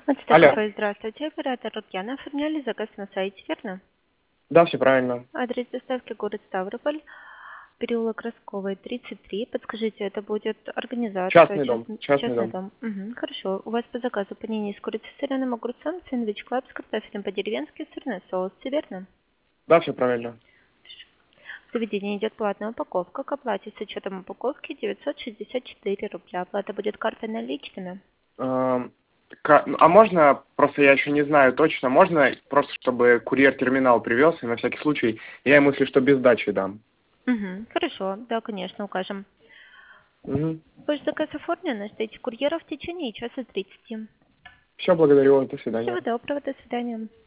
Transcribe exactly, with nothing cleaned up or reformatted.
Алло. Отстаковой, здравствуйте. Оператор Лукьяна. Оформляли заказ на сайте, верно? Да, все правильно. Адрес доставки город Ставрополь, переулок Росковой, тридцать три. Подскажите, это будет организация, Частный дом. частный, Частный частный дом. дом? Угу, хорошо. У вас по заказу панини с курицей, соленым огурцом, сэндвич клаб с картофелем по-деревенски, сырный соус, все верно? Да, все правильно. В заведении идет платная упаковка. К оплате с учетом упаковки девятьсот шестьдесят четыре рубля. Оплата будет картой наличными. Эм, ка- А можно, просто я еще не знаю точно, можно просто, чтобы курьер-терминал привез, и на всякий случай я ему, если что, без сдачи дам. Угу, хорошо, да, конечно, укажем. Угу. Ваш заказ оформлен, ждите курьера в течение часа тридцати. Все, благодарю вас, до свидания. Всего доброго, до свидания.